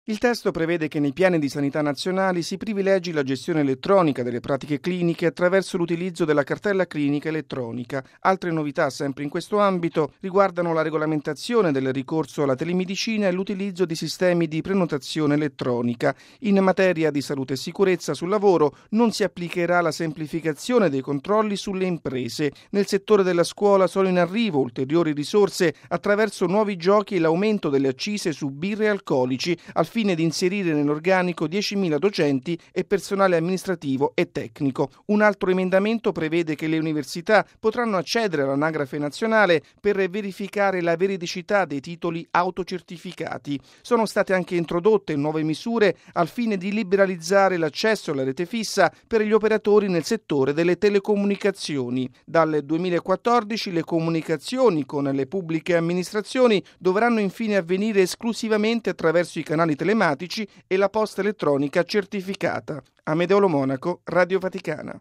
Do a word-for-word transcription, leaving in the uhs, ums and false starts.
Il testo prevede che nei piani di sanità nazionali si privilegi la gestione elettronica delle pratiche cliniche attraverso l'utilizzo della cartella clinica elettronica. Altre novità sempre in questo ambito riguardano la regolamentazione del ricorso alla telemedicina e l'utilizzo di sistemi di prenotazione elettronica. In materia di salute e sicurezza sul lavoro non si applicherà la semplificazione dei controlli sulle imprese. Nel settore della scuola sono in arrivo ulteriori risorse attraverso nuovi giochi e l'aumento delle accise su birre e alcolici al fine di inserire nell'organico diecimila docenti e personale amministrativo e tecnico. Un altro emendamento prevede che le università potranno accedere all'anagrafe nazionale per verificare la veridicità dei titoli autocertificati. Sono state anche introdotte nuove misure al fine di liberalizzare l'accesso alla rete fissa per gli operatori nel settore delle telecomunicazioni. Dal duemilaquattordici le comunicazioni con le pubbliche amministrazioni dovranno infine avvenire esclusivamente attraverso i canali telematici e la posta elettronica certificata. Amedeo Lo Monaco, Radio Vaticana.